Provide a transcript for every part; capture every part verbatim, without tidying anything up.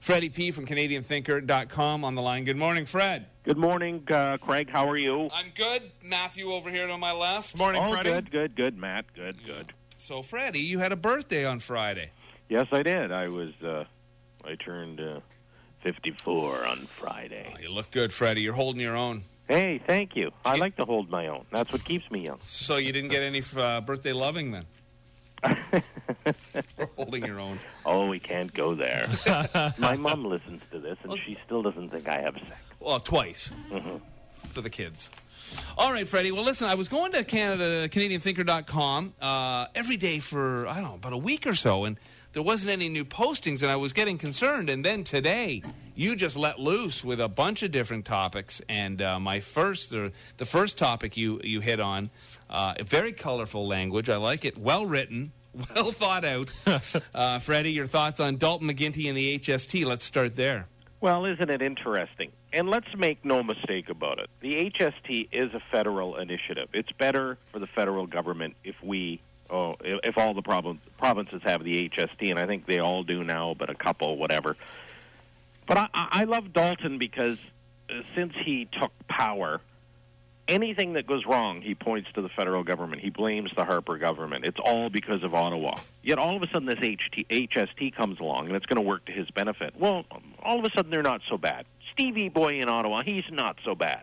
Freddie P. from Canadian Thinker dot com on the line. Good morning, Fred. Good morning, uh, Craig. How are you? I'm good. Matthew over here on my left. Good morning, oh, Freddie. Good, good, good, Matt. Good, good. So, Freddie, you had a birthday on Friday. Yes, I did. I was, uh, I turned uh, fifty-four on Friday. Oh, you look good, Freddie. You're holding your own. Hey, thank you. I like to hold my own. That's what keeps me young. So you didn't get any uh, birthday loving then? Or holding your own. Oh, we can't go there. My mom listens to this, and she still doesn't think I have sex. Well, twice. Mm-hmm. For the kids. All right, Freddie. Well, listen, I was going to Canada, Canadian Thinker dot com uh, every day for, I don't know, about a week or so, and there wasn't any new postings, and I was getting concerned. And then today, you just let loose with a bunch of different topics. And uh, my first, or the first topic you, you hit on, uh, a very colorful language. I like it. Well written, well thought out. uh, Freddie, your thoughts on Dalton McGuinty and the H S T? Let's start there. Well, isn't it interesting? And let's make no mistake about it. The H S T is a federal initiative. It's better for the federal government if we, oh, if all the province, provinces have the H S T, and I think they all do now, but a couple, whatever. But I, I love Dalton because uh, since he took power, anything that goes wrong, he points to the federal government. He blames the Harper government. It's all because of Ottawa. Yet all of a sudden this H S T comes along, and it's going to work to his benefit. Well, all of a sudden they're not so bad. Stevie Boy in Ottawa, he's not so bad.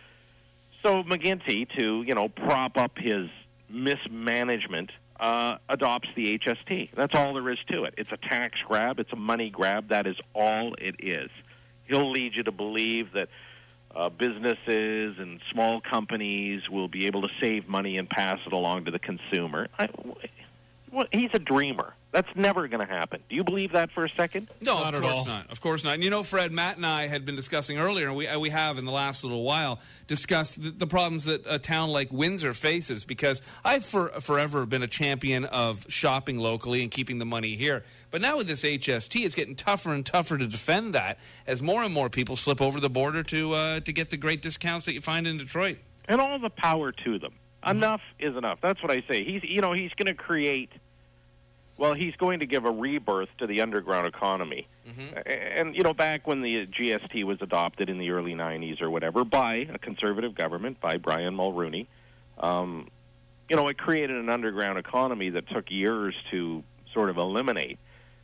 So McGuinty, to, you know, prop up his mismanagement, uh, adopts the H S T. That's all there is to it. It's a tax grab. It's a money grab. That is all it is. He'll lead you to believe that Uh, businesses and small companies will be able to save money and pass it along to the consumer. I, well, he's a dreamer. That's never going to happen. Do you believe that for a second? No, Not of at course all. not. Of course not. And you know, Fred, Matt and I had been discussing earlier, and we, uh, we have in the last little while, discussed the, the problems that a town like Windsor faces, because I've for, forever been a champion of shopping locally and keeping the money here. But now with this H S T, it's getting tougher and tougher to defend that as more and more people slip over the border to uh, to get the great discounts that you find in Detroit. And all the power to them. Mm-hmm. Enough is enough. That's what I say. He's, you know, he's going to create... Well, he's going to give a rebirth to the underground economy. Mm-hmm. And, you know, back when the G S T was adopted in the early nineties or whatever by a conservative government, by Brian Mulroney, um, you know, it created an underground economy that took years to sort of eliminate.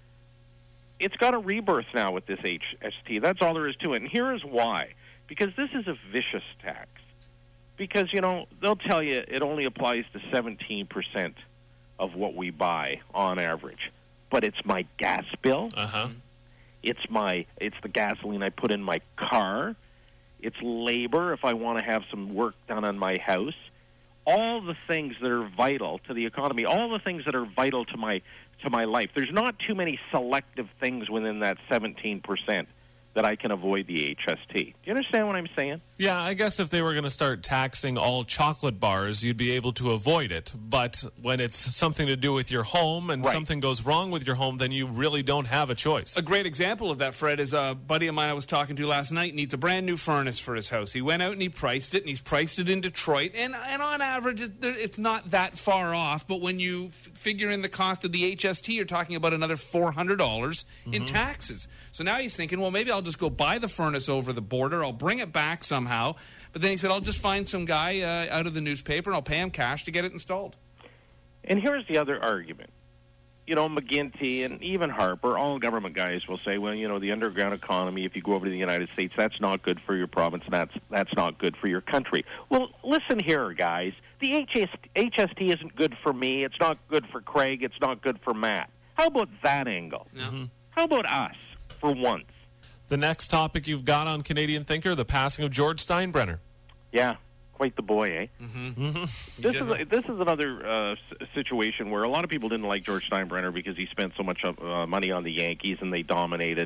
It's got a rebirth now with this H S T. That's all there is to it. And here is why. Because this is a vicious tax. Because, you know, they'll tell you it only applies to seventeen percent of what we buy on average. But it's my gas bill. Uh-huh. It's my it's the gasoline I put in my car. It's labor if I want to have some work done on my house. All the things that are vital to the economy, all the things that are vital to my to my life. There's not too many selective things within that seventeen percent that I can avoid the H S T. Do you understand what I'm saying? Yeah, I guess if they were going to start taxing all chocolate bars, you'd be able to avoid it. But when it's something to do with your home and Right. something goes wrong with your home, then you really don't have a choice. A great example of that, Fred, is a buddy of mine I was talking to last night needs a brand new furnace for his house. He went out and he priced it, and he's priced it in Detroit. And, and on average, it's not that far off. But when you f- figure in the cost of the H S T, you're talking about another four hundred dollars mm-hmm. in taxes. So now he's thinking, well, maybe I'll just go buy the furnace over the border. I'll bring it back somehow. But then he said, I'll just find some guy uh, out of the newspaper, and I'll pay him cash to get it installed. And here's the other argument. You know, McGuinty and even Harper, all government guys will say, well, you know, the underground economy, if you go over to the United States, that's not good for your province, and that's, that's not good for your country. Well, listen here, guys. The H S T isn't good for me. It's not good for Craig. It's not good for Matt. How about that angle? Mm-hmm. How about us, for once? The next topic you've got on Canadian Thinker, the passing of George Steinbrenner. Yeah, quite the boy, eh? Mm-hmm. This is this is another uh, s- situation where a lot of people didn't like George Steinbrenner because he spent so much uh, money on the Yankees and they dominated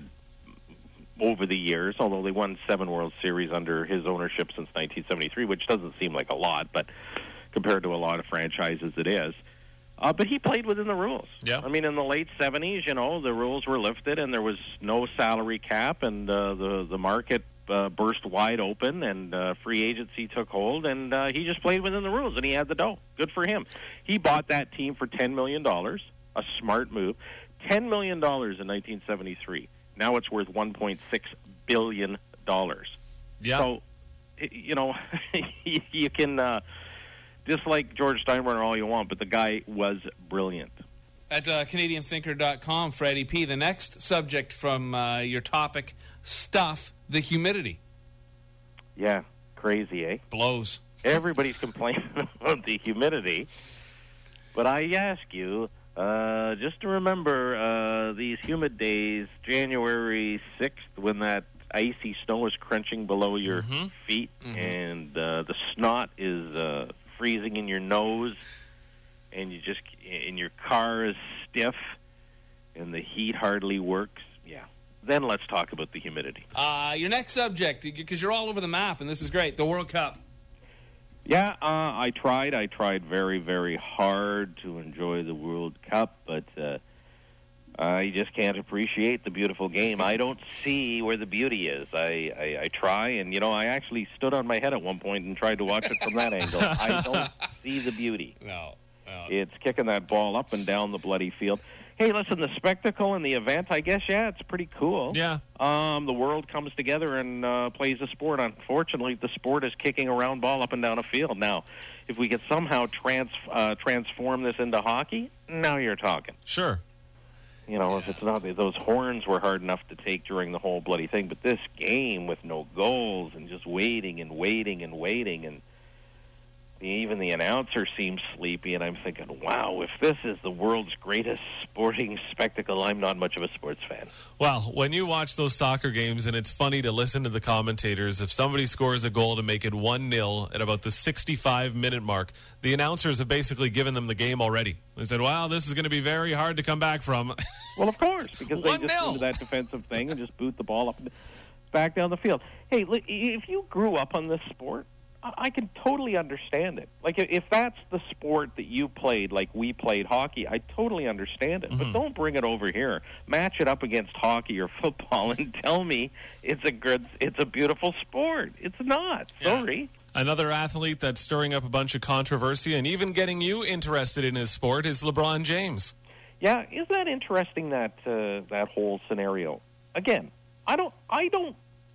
over the years, although they won seven World Series under his ownership since nineteen seventy-three, which doesn't seem like a lot, but compared to a lot of franchises it is. Uh, but he played within the rules. Yeah. I mean, in the late seventies, you know, the rules were lifted and there was no salary cap, and uh, the, the market uh, burst wide open, and uh, free agency took hold, and uh, he just played within the rules, and he had the dough. Good for him. He bought that team for ten million dollars, a smart move. ten million dollars in nineteen seventy-three. Now it's worth one point six billion dollars. Yeah. So, you know, you can uh, dislike George Steinbrenner all you want, but the guy was brilliant. At uh, Canadian Thinker dot com, Freddie P., the next subject from uh, your topic, stuff, the humidity. Yeah, crazy, eh? Blows. Everybody's complaining about the humidity. But I ask you, uh, just to remember uh, these humid days, January sixth, when that icy snow is crunching below your mm-hmm. feet, Mm-hmm. and uh, the snot is uh, freezing in your nose, and you just and your car is stiff, and the heat hardly works. Yeah. Then let's talk about the humidity. Uh, your next subject, because you're all over the map, and this is great, the World Cup. Yeah, uh, I tried. I tried very, very hard to enjoy the World Cup, but uh, I just can't appreciate the beautiful game. I don't see where the beauty is. I, I, I try, and, you know, I actually stood on my head at one point and tried to watch it from that angle. I don't see the beauty. No, no. It's kicking that ball up and down the bloody field. Hey, listen, the spectacle and the event, I guess, yeah, it's pretty cool. Yeah. Um, the world comes together and uh, plays a sport. Unfortunately, the sport is kicking a round ball up and down a field. Now, if we could somehow trans, uh, transform this into hockey, now you're talking. Sure. You know, if it's not, those horns were hard enough to take during the whole bloody thing, but this game with no goals and just waiting and waiting and waiting, and even the announcer seems sleepy, and I'm thinking, wow, if this is the world's greatest sporting spectacle, I'm not much of a sports fan. Well, when you watch those soccer games, and it's funny to listen to the commentators, if somebody scores a goal to make it one nil at about the sixty-five minute mark, the announcers have basically given them the game already. They said, wow, this is going to be very hard to come back from. Well, of course, because they one just nil. do that defensive thing and just boot the ball up and back down the field. Hey, look, if you grew up on this sport, I can totally understand it. Like, if that's the sport that you played, like we played hockey, I totally understand it. Mm-hmm. But don't bring it over here. Match it up against hockey or football and tell me it's a good, it's a beautiful sport. It's not. Yeah. Sorry. Another athlete that's stirring up a bunch of controversy and even getting you interested in his sport is LeBron James. Yeah, isn't that interesting, that uh, that whole scenario? Again, I don't, I don't,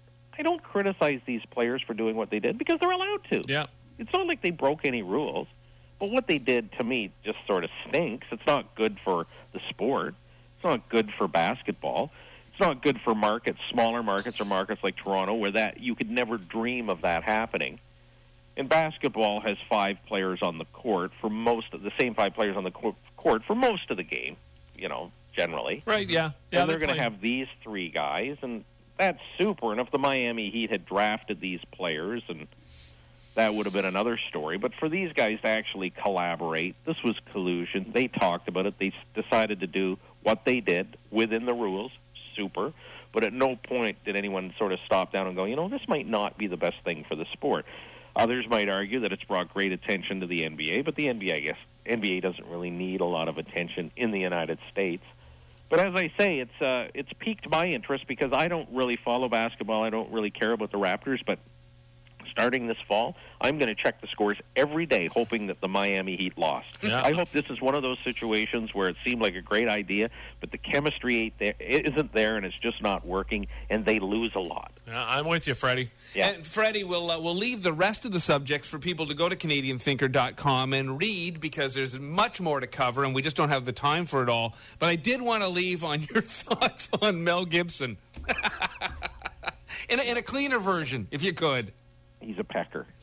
I don't criticize these players for doing what they did because they're allowed to. Yeah. It's not like they broke any rules. But what they did, to me, just sort of stinks. It's not good for the sport. It's not good for basketball. It's not good for markets, smaller markets or markets like Toronto, where that you could never dream of that happening. And basketball has five players on the court for most of the same five players on the court for most of the game, you know, generally. Right, yeah. yeah and they're going to playing. have these three guys, and that's super. And if the Miami Heat had drafted these players, and that would have been another story. But for these guys to actually collaborate, this was collusion. They talked about it. They decided to do what they did within the rules. Super. But at no point did anyone sort of stop down and go, you know, this might not be the best thing for the sport. Others might argue that it's brought great attention to the N B A, but the N B A, I guess, N B A doesn't really need a lot of attention in the United States. But as I say, it's uh, it's piqued my interest because I don't really follow basketball. I don't really care about the Raptors, but starting this fall, I'm going to check the scores every day, hoping that the Miami Heat lost. Yeah. I hope this is one of those situations where it seemed like a great idea, but the chemistry ain't there, it isn't there, and it's just not working, and they lose a lot. Yeah, I'm with you, Freddie. Yeah. And Freddie, we'll, uh, we'll leave the rest of the subjects for people to go to Canadian Thinker dot com and read, because there's much more to cover, and we just don't have the time for it all. But I did want to leave on your thoughts on Mel Gibson. in, a, in a cleaner version, if you could. He's a pecker.